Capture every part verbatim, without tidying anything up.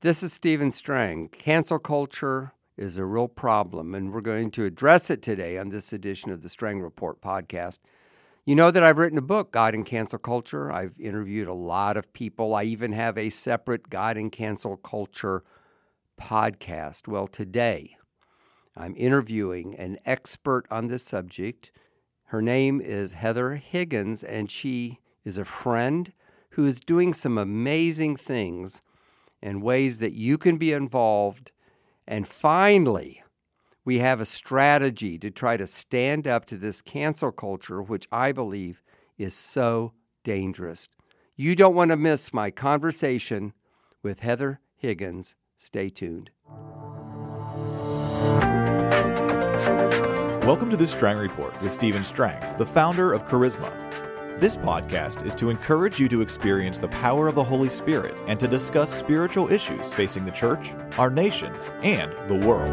This is Stephen Strang. Cancel culture is a real problem, and we're going to address it today on this edition of the Strang Report podcast. You know that I've written a book, God and Cancel Culture. I've interviewed a lot of people. I even have a separate God and Cancel Culture podcast. Well, today I'm interviewing an expert on this subject. Her name is Heather Higgins, and she is a friend who is doing some amazing things and ways that you can be involved. And finally, we have a strategy to try to stand up to this cancel culture, which I believe is so dangerous. You don't want to miss my conversation with Heather Higgins. Stay tuned. Welcome to the Strang Report with Stephen Strang, the founder of Charisma. This podcast is to encourage you to experience the power of the Holy Spirit and to discuss spiritual issues facing the church, our nation, and the world.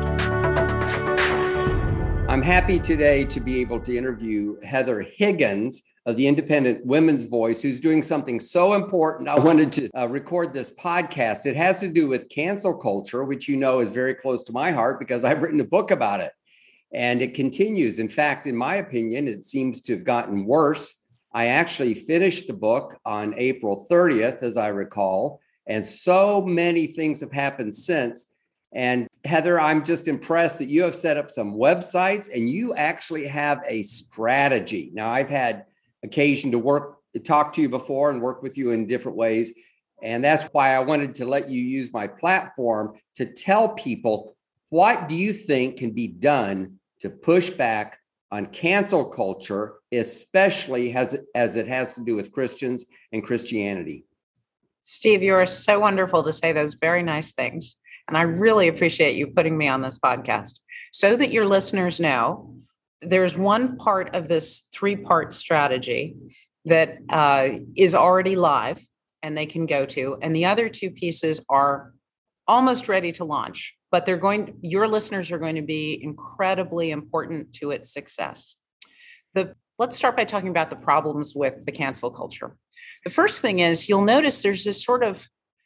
I'm happy today to be able to interview Heather Higgins of the Independent Women's Voice, who's doing something so important. I wanted to uh, record this podcast. It has to do with cancel culture, which you know is very close to my heart because I've written a book about it. And it continues. In fact, in my opinion, it seems to have gotten worse. I actually finished the book on April thirtieth, as I recall, and so many things have happened since. And Heather, I'm just impressed that you have set up some websites and you actually have a strategy. Now, I've had occasion to work, to talk to you before and work with you in different ways. And that's why I wanted to let you use my platform to tell people, what do you think can be done to push back on cancel culture, especially as it, as it has to do with Christians and Christianity? Steve, you are so wonderful to say those very nice things. And I really appreciate you putting me on this podcast. So that your listeners know, there's one part of this three-part strategy that uh, is already live and they can go to. And the other two pieces are almost ready to launch. But they're going, your listeners are going to be incredibly important to its success. The, let's start by talking about the problems with the cancel culture. The first thing is you'll notice there's this sort of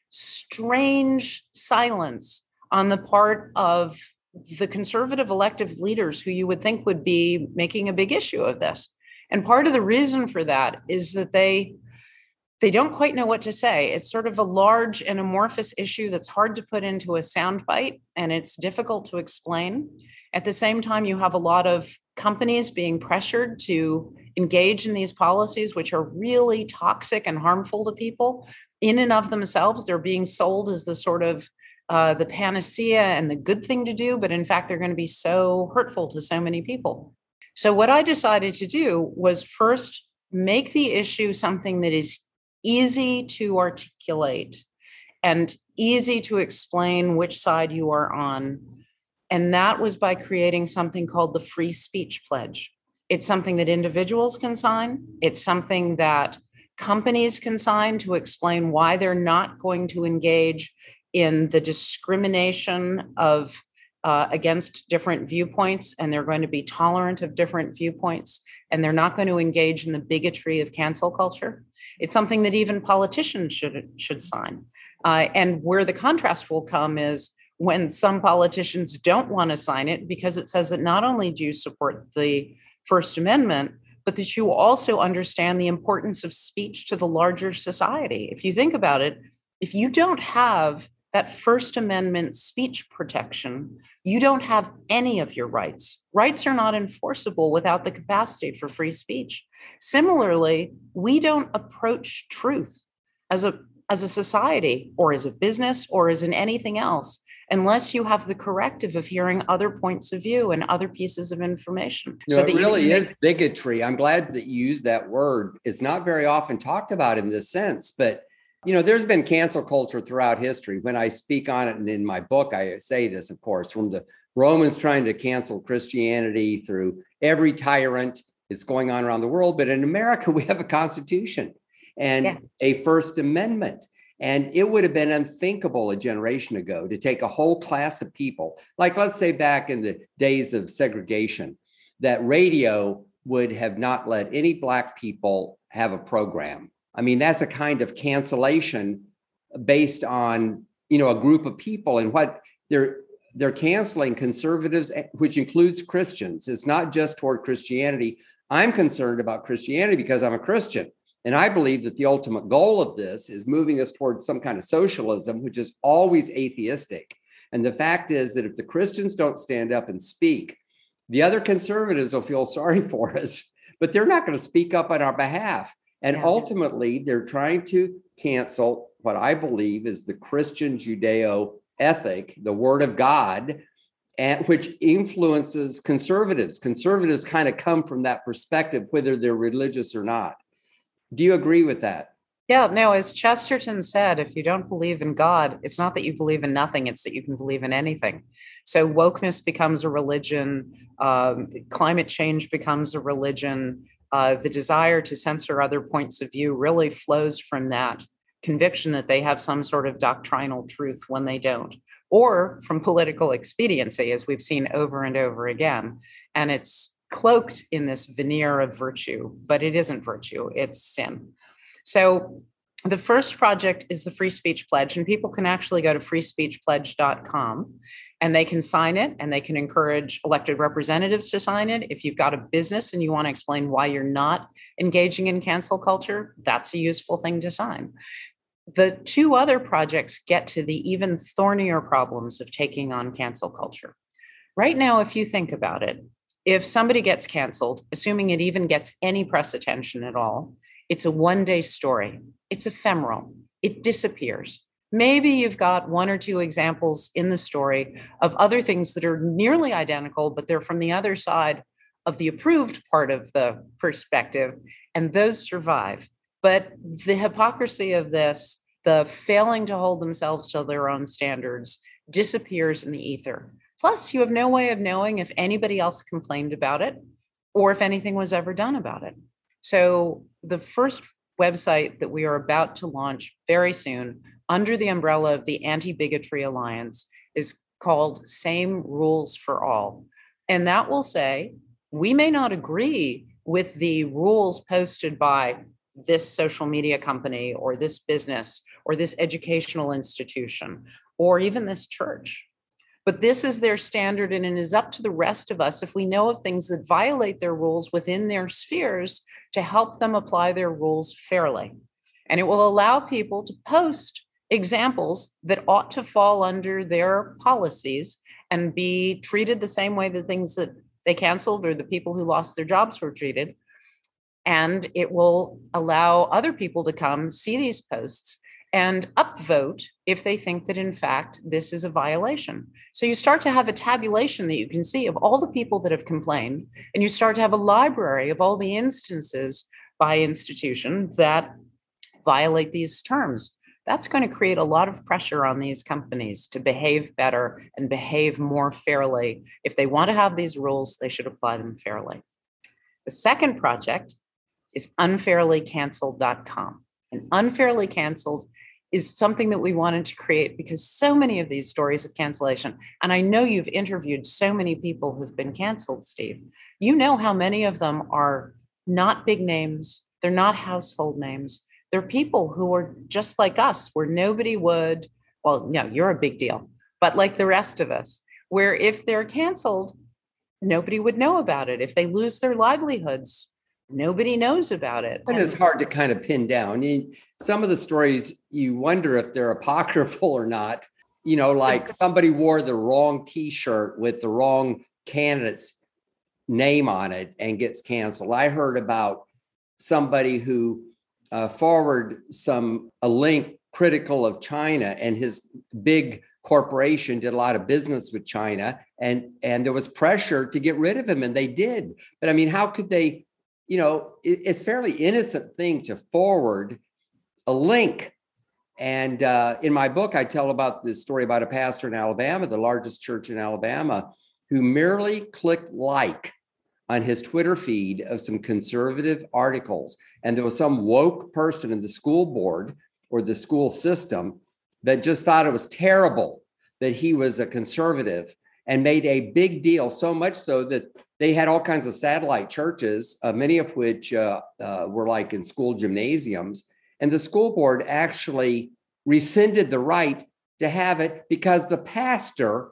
strange silence on the part of the conservative elected leaders who you would think would be making a big issue of this. And part of the reason for that is that they They don't quite know what to say. It's sort of a large and amorphous issue that's hard to put into a soundbite, and it's difficult to explain. At the same time, you have a lot of companies being pressured to engage in these policies, which are really toxic and harmful to people. In and of themselves, they're being sold as the sort of uh, the panacea and the good thing to do, but in fact, they're going to be so hurtful to so many people. So what I decided to do was first make the issue something that is easy to articulate and easy to explain which side you are on. And that was by creating something called the Free Speech Pledge. It's something that individuals can sign. It's something that companies can sign to explain why they're not going to engage in the discrimination of uh, against different viewpoints, and they're going to be tolerant of different viewpoints, and they're not going to engage in the bigotry of cancel culture. It's something that even politicians should should sign. Uh, and where the contrast will come is when some politicians don't want to sign it because it says that not only do you support the First Amendment, but that you also understand the importance of speech to the larger society. If you think about it, if you don't have that First Amendment speech protection, you don't have any of your rights. Rights are not enforceable without the capacity for free speech. Similarly, we don't approach truth as a, as a society or as a business or as in anything else unless you have the corrective of hearing other points of view and other pieces of information. No, so it that really you- is bigotry. I'm glad that you used that word. It's not very often talked about in this sense, but you know, there's been cancel culture throughout history. When I speak on it, and in my book, I say this, of course, from the Romans trying to cancel Christianity through every tyrant. It's going on around the world. But in America, we have a constitution and yeah. a First Amendment. And it would have been unthinkable a generation ago to take a whole class of people, like let's say back in the days of segregation, that radio would have not let any Black people have a program. I mean, that's a kind of cancellation based on you know, a group of people, and what they're they're canceling conservatives, which includes Christians. It's not just toward Christianity. I'm concerned about Christianity because I'm a Christian. And I believe that the ultimate goal of this is moving us towards some kind of socialism, which is always atheistic. And the fact is that if the Christians don't stand up and speak, the other conservatives will feel sorry for us, but they're not going to speak up on our behalf. And Yeah. ultimately, they're trying to cancel what I believe is the Christian Judeo ethic, the word of God, and which influences conservatives. Conservatives kind of come from that perspective, whether they're religious or not. Do you agree with that? Yeah, no, as Chesterton said, if you don't believe in God, it's not that you believe in nothing, it's that you can believe in anything. So wokeness becomes a religion, um, climate change becomes a religion. Uh, the desire to censor other points of view really flows from that conviction that they have some sort of doctrinal truth when they don't, or from political expediency, as we've seen over and over again. And it's cloaked in this veneer of virtue, but it isn't virtue, it's sin. So the first project is the Free Speech Pledge, and people can actually go to free speech pledge dot com and they can sign it, and they can encourage elected representatives to sign it. If you've got a business and you want to explain why you're not engaging in cancel culture, that's a useful thing to sign. The two other projects get to the even thornier problems of taking on cancel culture. Right now, if you think about it, if somebody gets canceled, assuming it even gets any press attention at all, it's a one-day story. It's ephemeral. It disappears. Maybe you've got one or two examples in the story of other things that are nearly identical, but they're from the other side of the approved part of the perspective, and those survive. But the hypocrisy of this, the failing to hold themselves to their own standards, disappears in the ether. Plus, you have no way of knowing if anybody else complained about it or if anything was ever done about it. So the first website that we are about to launch very soon under the umbrella of the Anti-Bigotry Alliance is called Same Rules for All. And that will say, we may not agree with the rules posted by this social media company or this business or this educational institution or even this church, but this is their standard, and it is up to the rest of us, if we know of things that violate their rules within their spheres, to help them apply their rules fairly. And it will allow people to post examples that ought to fall under their policies and be treated the same way the things that they canceled or the people who lost their jobs were treated. And it will allow other people to come see these posts and upvote if they think that, in fact, this is a violation. So you start to have a tabulation that you can see of all the people that have complained, and you start to have a library of all the instances by institution that violate these terms. That's going to create a lot of pressure on these companies to behave better and behave more fairly. If they want to have these rules, they should apply them fairly. The second project is unfairly canceled dot com. And Unfairly Canceled is something that we wanted to create because so many of these stories of cancellation, and I know you've interviewed so many people who've been canceled, Steve, you know how many of them are not big names, they're not household names, they're people who are just like us, where nobody would, well, no, you're a big deal, but like the rest of us, where if they're canceled, nobody would know about it. If they lose their livelihoods, nobody knows about it. And it's hard to kind of pin down. You, some of the stories, you wonder if they're apocryphal or not. You know, like somebody wore the wrong T-shirt with the wrong candidate's name on it and gets canceled. I heard about somebody who uh, forwarded some a link critical of China, and his big corporation did a lot of business with China, and and there was pressure to get rid of him, and they did. But I mean, how could they? You know, it, it's a fairly innocent thing to forward a link. And uh, in my book, I tell about this story about a pastor in Alabama, the largest church in Alabama, who merely clicked like on his Twitter feed of some conservative articles. And there was some woke person in the school board or the school system that just thought it was terrible that he was a conservative and made a big deal, so much so that they had all kinds of satellite churches, uh, many of which uh, uh, were like in school gymnasiums. And the school board actually rescinded the right to have it because the pastor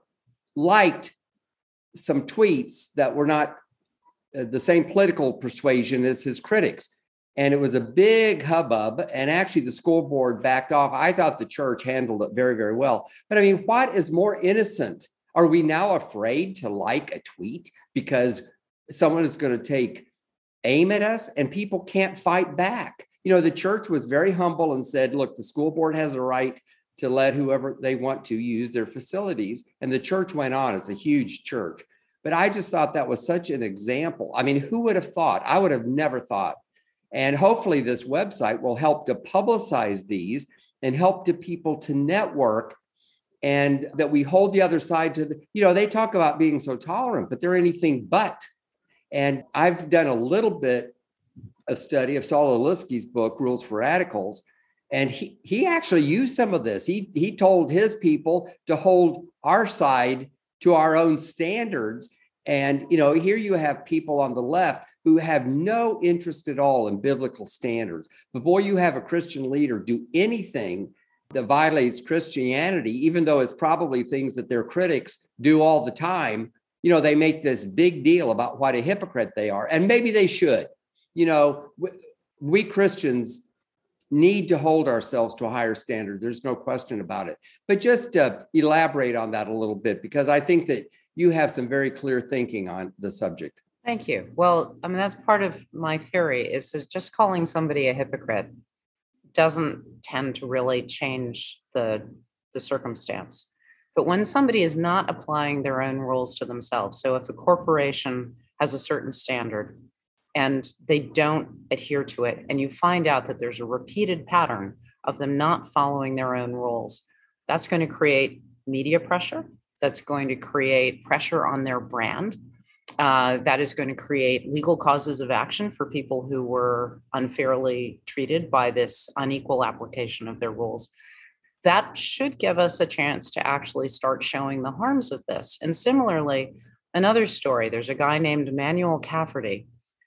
liked some tweets that were not uh, the same political persuasion as his critics. And it was a big hubbub. And actually, the school board backed off. I thought the church handled it very, very well. But I mean, what is more innocent? Are we now afraid to like a tweet because someone is going to take aim at us and people can't fight back? You know, the church was very humble and said, look, the school board has a right to let whoever they want to use their facilities. And the church went on. It's a huge church. But I just thought that was such an example. I mean, who would have thought? I would have never thought. And hopefully this website will help to publicize these and help to people to network, and that we hold the other side to the, you know, they talk about being so tolerant, but they're anything but. And I've done a little bit of study of Saul Alinsky's book, Rules for Radicals. And he, he actually used some of this. He, he told his people to hold our side to our own standards. And, you know, here you have people on the left who have no interest at all in biblical standards. But boy, you have a Christian leader do anything that violates Christianity, even though it's probably things that their critics do all the time. You know, they make this big deal about what a hypocrite they are. And maybe they should. You know, we, we Christians need to hold ourselves to a higher standard. There's no question about it. But just uh, elaborate on that a little bit, because I think that you have some very clear thinking on the subject. Thank you. Well, I mean, that's part of my theory is that just calling somebody a hypocrite doesn't tend to really change the, the circumstance. But when somebody is not applying their own rules to themselves, so if a corporation has a certain standard and they don't adhere to it, and you find out that there's a repeated pattern of them not following their own rules, that's going to create media pressure. That's going to create pressure on their brand. Uh, that is going to create legal causes of action for people who were unfairly treated by this unequal application of their rules. That should give us a chance to actually start showing the harms of this. And similarly, another story, there's a guy named Emmanuel Cafferty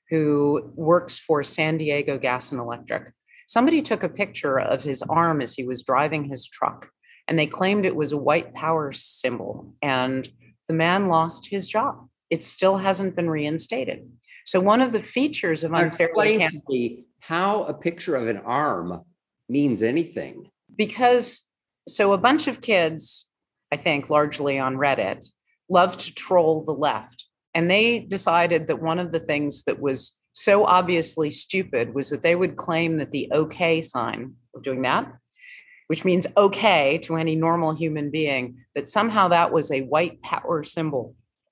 who works for San Diego Gas and Electric. Somebody took a picture of his arm as he was driving his truck, and they claimed it was a white power symbol, and the man lost his job. It still hasn't been reinstated. So one of the features of unfairly explain to me how a picture of an arm means anything. Because so a bunch of kids, I think largely on Reddit, love to troll the left. And they decided that one of the things that was so obviously stupid was that they would claim that the okay sign of doing that, which means okay to any normal human being, that somehow that was a white power symbol.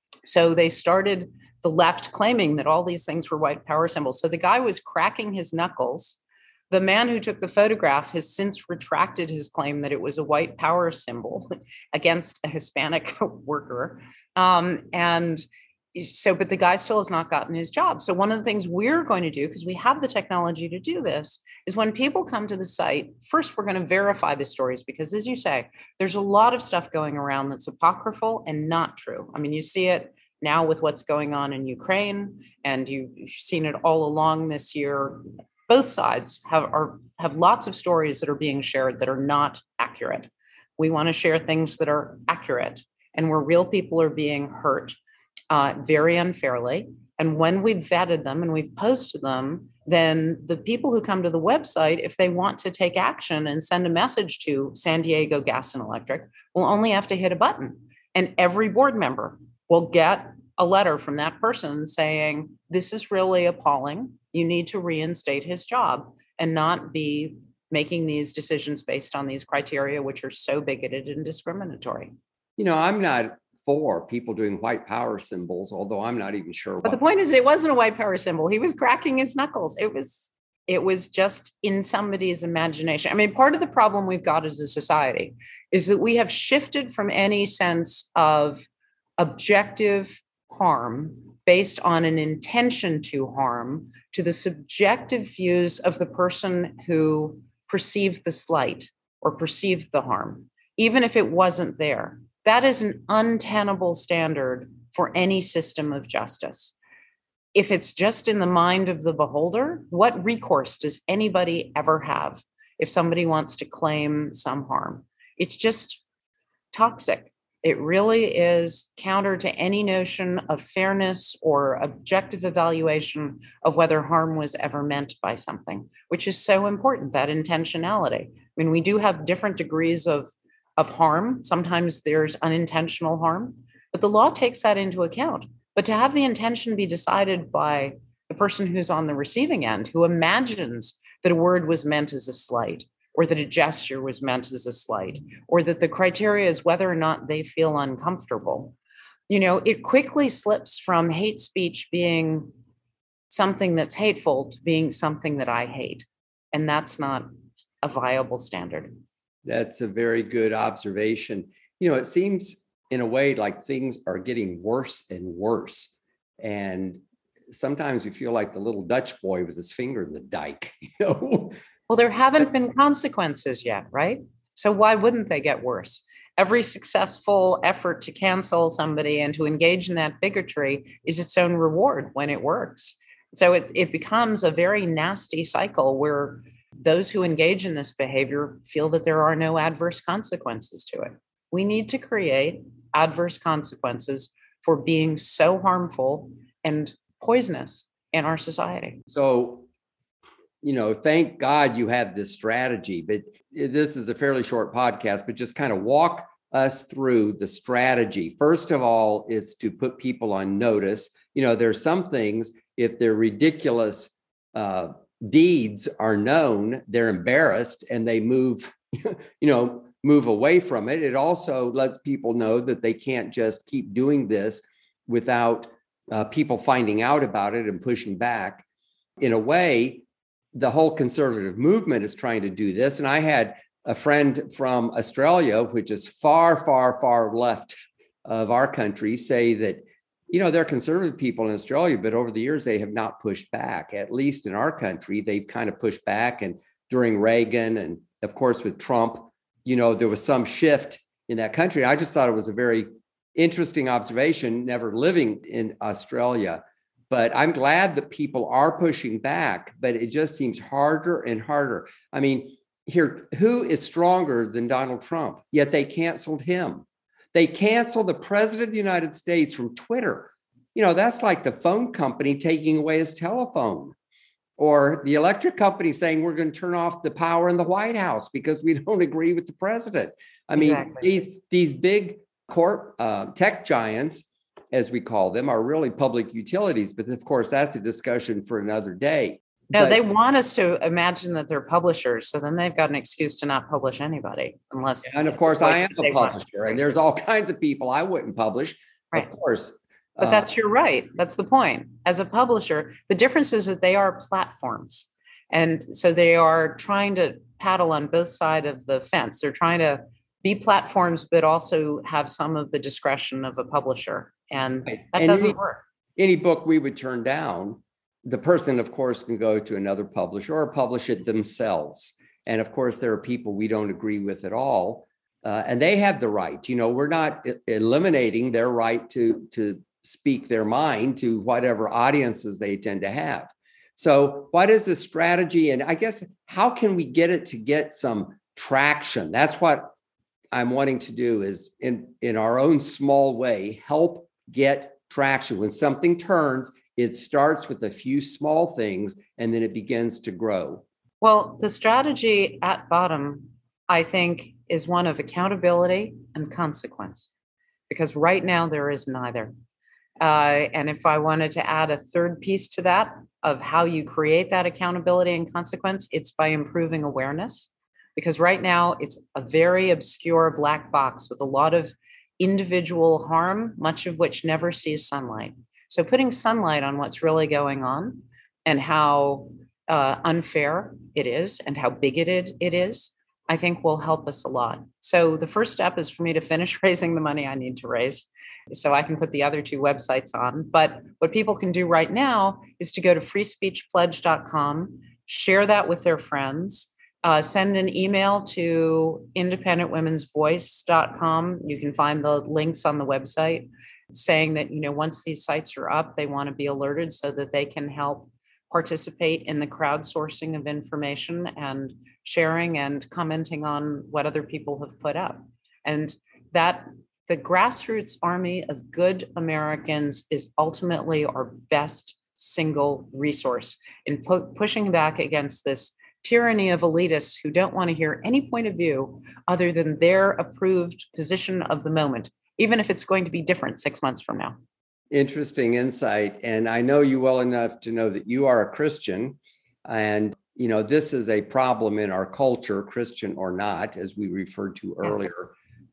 So they started the left claiming that all these things were white power symbols. So the guy was cracking his knuckles. The man who took the photograph has since retracted his claim that it was a white power symbol against a Hispanic worker. Um, and so, but the guy still has not gotten his job. So one of the things we're going to do, because we have the technology to do this, is when people come to the site, first, we're going to verify the stories, because as you say, there's a lot of stuff going around that's apocryphal and not true. I mean, you see it now with what's going on in Ukraine, and you've seen it all along this year. Both sides have are have lots of stories that are being shared that are not accurate. We want to share things that are accurate and where real people are being hurt uh, very unfairly. And when we've vetted them and we've posted them, then the people who come to the website, if they want to take action and send a message to San Diego Gas and Electric, will only have to hit a button. And every board member will get a letter from that person saying, this is really appalling. You need to reinstate his job and not be making these decisions based on these criteria, which are so bigoted and discriminatory. You know, I'm not for people doing white power symbols, although I'm not even sure. But the point is, it wasn't a white power symbol. He was cracking his knuckles. It was, it was just in somebody's imagination. I mean, part of the problem we've got as a society is that we have shifted from any sense of objective harm based on an intention to harm to the subjective views of the person who perceived the slight or perceived the harm, even if it wasn't there. That is an untenable standard for any system of justice. If it's just in the mind of the beholder, what recourse does anybody ever have if somebody wants to claim some harm? It's just toxic. It really is counter to any notion of fairness or objective evaluation of whether harm was ever meant by something, which is so important, that intentionality. I mean, we do have different degrees of, of harm. Sometimes there's unintentional harm, but the law takes that into account. But to have the intention be decided by the person who's on the receiving end, who imagines that a word was meant as a slight, or that a gesture was meant as a slight, or that the criteria is whether or not they feel uncomfortable. You know, it quickly slips from hate speech being something that's hateful to being something that I hate. And that's not a viable standard. That's a very good observation. You know, it seems in a way like things are getting worse and worse. And sometimes we feel like the little Dutch boy with his finger in the dike, you know? Well, there haven't been consequences yet, right? So why wouldn't they get worse? Every successful effort to cancel somebody and to engage in that bigotry is its own reward when it works. So it, it becomes a very nasty cycle where those who engage in this behavior feel that there are no adverse consequences to it. We need to create adverse consequences for being so harmful and poisonous in our society. So, you know, thank God you have this strategy, but this is a fairly short podcast, but just kind of walk us through the strategy. First of all, it's to put people on notice. You know, there's some things, if their ridiculous uh, deeds are known, they're embarrassed and they move, you know, move away from it. It also lets people know that they can't just keep doing this without uh, people finding out about it and pushing back. In a way, the whole conservative movement is trying to do this. And I had a friend from Australia, which is far, far, far left of our country, say that, you know, they're conservative people in Australia, but over the years, they have not pushed back. At least in our country, they've kind of pushed back. And during Reagan and of course with Trump, you know, there was some shift in that country. I just thought it was a very interesting observation, never living in Australia. But I'm glad that people are pushing back, but it just seems harder and harder. I mean, here, who is stronger than Donald Trump? Yet they canceled him. They canceled the president of the United States from Twitter. You know, that's like the phone company taking away his telephone, or the electric company saying we're going to turn off the power in the White House because we don't agree with the president. I mean, exactly. these these big corp uh, tech giants, as we call them, are really public utilities. But of course, that's a discussion for another day. No, but, they want us to imagine that they're publishers. So then they've got an excuse to not publish anybody unless. And of course, I am a publisher and there's all kinds of people I wouldn't publish, right. Of course. But uh, that's your right. That's the point. As a publisher, the difference is that they are platforms. And so they are trying to paddle on both sides of the fence. They're trying to be platforms, but also have some of the discretion of a publisher. And that and doesn't any, work. Any book we would turn down, the person, of course, can go to another publisher or publish it themselves. And of course, there are people we don't agree with at all. Uh, and they have the right. You know, we're not I- eliminating their right to, to speak their mind to whatever audiences they tend to have. So what is the strategy? And I guess, how can we get it to get some traction? That's what I'm wanting to do, is in, in our own small way, help get traction. When something turns, it starts with a few small things and then it begins to grow. Well, the strategy at bottom, I think, is one of accountability and consequence, because right now there is neither. Uh, and if I wanted to add a third piece to that of how you create that accountability and consequence, it's by improving awareness. Because right now it's a very obscure black box with a lot of individual harm, much of which never sees sunlight. So putting sunlight on what's really going on and how uh, unfair it is and how bigoted it is, I think will help us a lot. So the first step is for me to finish raising the money I need to raise so I can put the other two websites on. But what people can do right now is to go to free speech pledge dot com, share that with their friends. Uh, send an email to independent women's voice dot com. You can find the links on the website saying that, you know, once these sites are up, they want to be alerted so that they can help participate in the crowdsourcing of information and sharing and commenting on what other people have put up. And that the grassroots army of good Americans is ultimately our best single resource in pu- pushing back against this tyranny of elitists who don't want to hear any point of view other than their approved position of the moment, even if it's going to be different six months from now. Interesting insight. And I know you well enough to know that you are a Christian. And, you know, this is a problem in our culture, Christian or not, as we referred to earlier.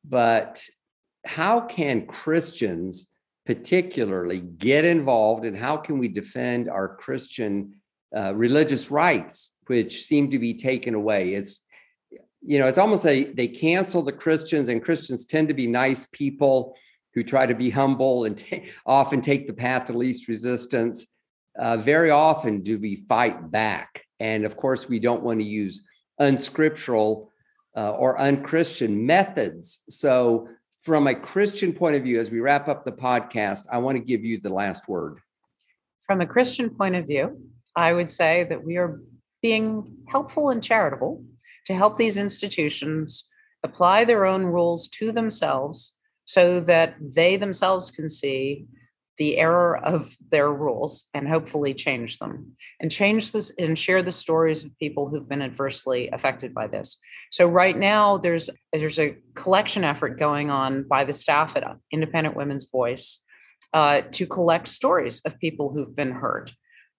But how can Christians particularly get involved, and how can we defend our Christian uh, religious rights, which seem to be taken away? It's, you know, it's almost like they cancel the Christians, and Christians tend to be nice people who try to be humble and t- often take the path of least resistance. Uh, very often do we fight back. And of course, we don't want to use unscriptural uh, or unchristian methods. So from a Christian point of view, as we wrap up the podcast, I want to give you the last word. From a Christian point of view, I would say that we are being helpful and charitable to help these institutions apply their own rules to themselves so that they themselves can see the error of their rules and hopefully change them and change this and share the stories of people who've been adversely affected by this. So right now there's there's a collection effort going on by the staff at Independent Women's Voice uh, to collect stories of people who've been hurt.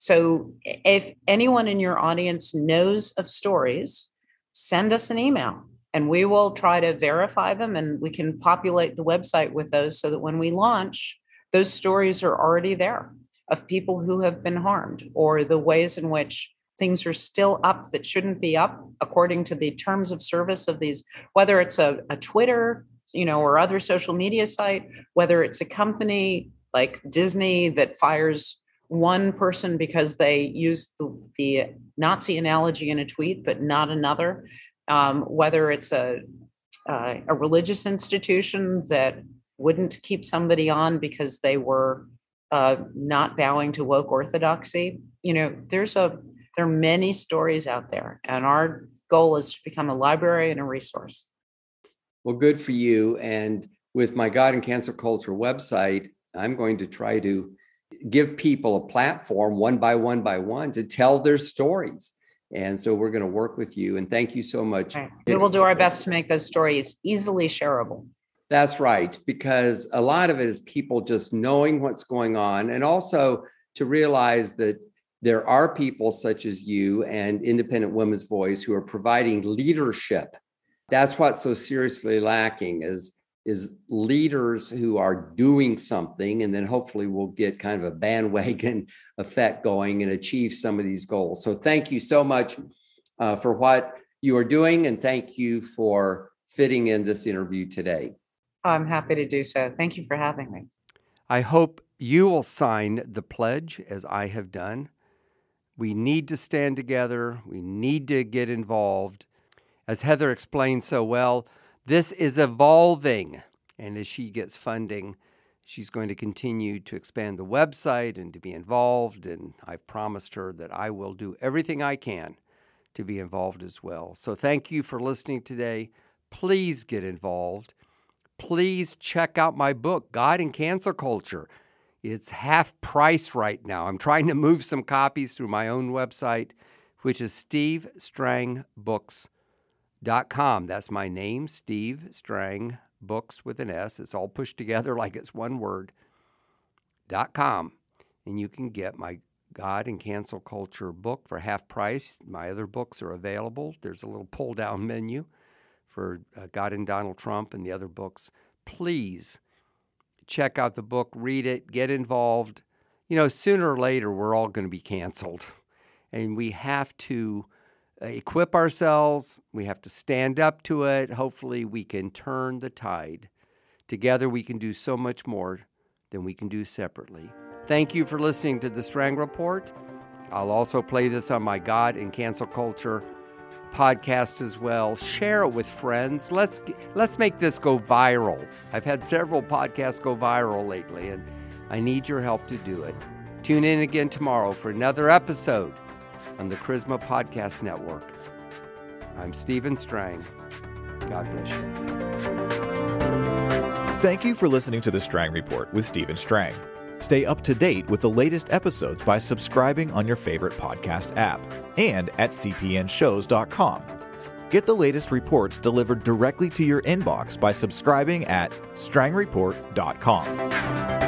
So if anyone in your audience knows of stories, send us an email and we will try to verify them, and we can populate the website with those so that when we launch, those stories are already there of people who have been harmed, or the ways in which things are still up that shouldn't be up according to the terms of service of these, whether it's a, a Twitter, you know, or other social media site, whether it's a company like Disney that fires one person because they used the, the Nazi analogy in a tweet, but not another, um, whether it's a, uh, a religious institution that wouldn't keep somebody on because they were uh, not bowing to woke orthodoxy. You know, there's a there are many stories out there, and our goal is to become a library and a resource. Well, good for you. And with my God and Cancel Culture website, I'm going to try to give people a platform one by one by one to tell their stories. And so we're going to work with you. And thank you so much. Right. We will do our best to make those stories easily shareable. That's right, because a lot of it is people just knowing what's going on, and also to realize that there are people such as you and Independent Women's Voice who are providing leadership. That's what's so seriously lacking is, is leaders who are doing something, and then hopefully we'll get kind of a bandwagon effect going and achieve some of these goals. So thank you so much uh, for what you are doing, and thank you for fitting in this interview today. I'm happy to do so. Thank you for having me. I hope you will sign the pledge as I have done. We need to stand together. We need to get involved. As Heather explained so well, this is evolving. And as she gets funding, she's going to continue to expand the website and to be involved. And I've promised her that I will do everything I can to be involved as well. So thank you for listening today. Please get involved. Please check out my book, God and Cancel Culture. It's half price right now. I'm trying to move some copies through my own website, which is steve strang books dot com. That's my name, Steve Strang, books with an S. It's all pushed together like it's one word, dot com. And you can get my God and Cancel Culture book for half price. My other books are available. There's a little pull-down menu for uh, God and Donald Trump and the other books. Please check out the book, read it, get involved. You know, sooner or later, we're all going to be canceled. And we have to uh, equip ourselves. We have to stand up to it. Hopefully, we can turn the tide. Together, we can do so much more than we can do separately. Thank you for listening to The Strang Report. I'll also play this on my God and Cancel Culture podcast as well. Share it with friends. Let's let's make this go viral. I've had several podcasts go viral lately, and I need your help to do it. Tune in again tomorrow for another episode on the Charisma Podcast Network. I'm Stephen Strang. God bless you. Thank you for listening to The Strang Report with Stephen Strang. Stay up to date with the latest episodes by subscribing on your favorite podcast app and at c p n shows dot com. Get the latest reports delivered directly to your inbox by subscribing at strang report dot com.